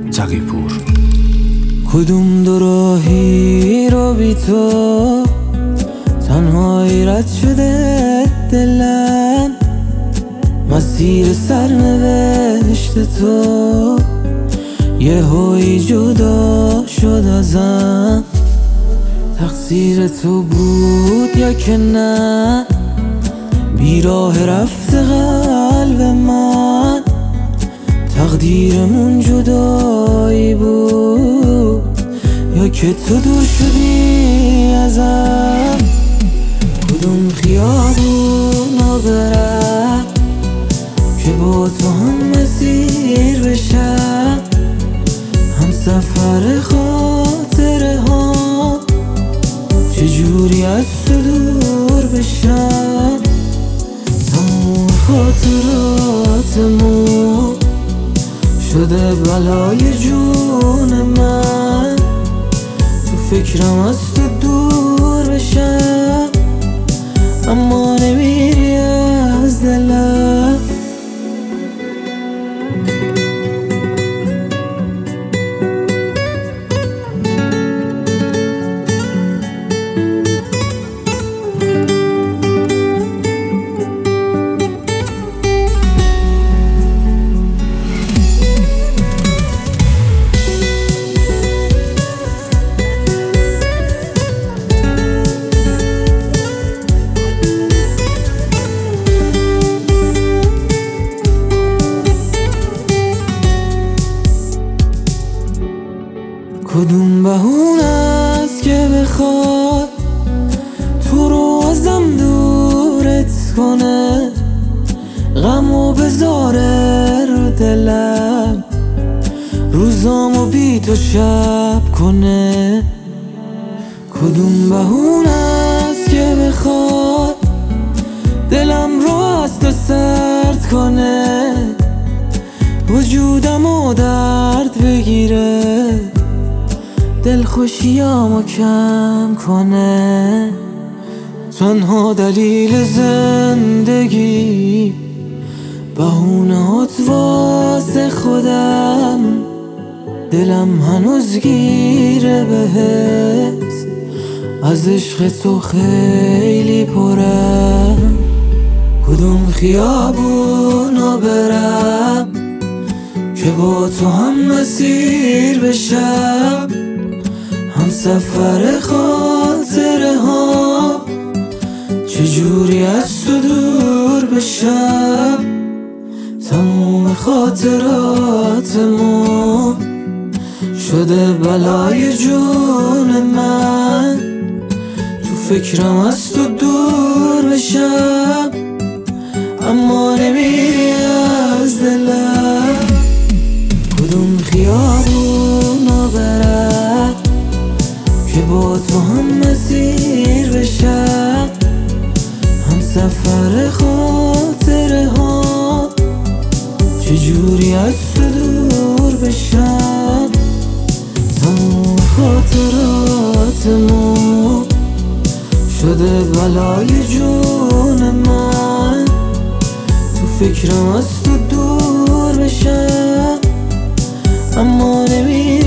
تقی‌پور. کدوم دو راهی رو بی تو تنهایی رد شده دلم، مسیر سرنوشت تو یه هوی جدا شد ازم. تقصیر تو بود یا که نه، بیراه رفته قلب من، تقدیرمون جدایی بود یا که تو دور شدی ازم. کدوم خیابونا برم که با تو هم مسیر بشم، هم سفر خاطره ها چجوری از تو دور بشم. تموم خاطراتمون شده بلای جون من، تو فکرم از تو دور بشم اما نمیری از دلم. کدوم بهونه است که بخواد تو رو ازم دورت کنه، غمو بذاره رو دلم، روزامو بی تو شب کنه. کدوم بهونه است که بخواد دلم رو از تو سرد کنه، وجودمو درد بگیره، دلخوشیامو کم کنه. تنها دلیل زندگی بهونه‌هات واسه خودم، دلم هنوز گیره بهت، از عشق تو خیلی پرم. کدوم خیابونا برم که با تو هم مسیر بشم، هم سفر خاطره ها چجوری از تو دور بشم. تموم خاطراتمون شده بلای جون من، تو فکرم از تو دور بشم اما نمیری از دلم. کدوم خیابونا برم که با تو هم مسیر بشم، هم سفر خاطره ها چجوری از تو دور بشم. تموم خاطراتمون شده بلای جون من، تو فکرم از تو دور بشم اما نمیری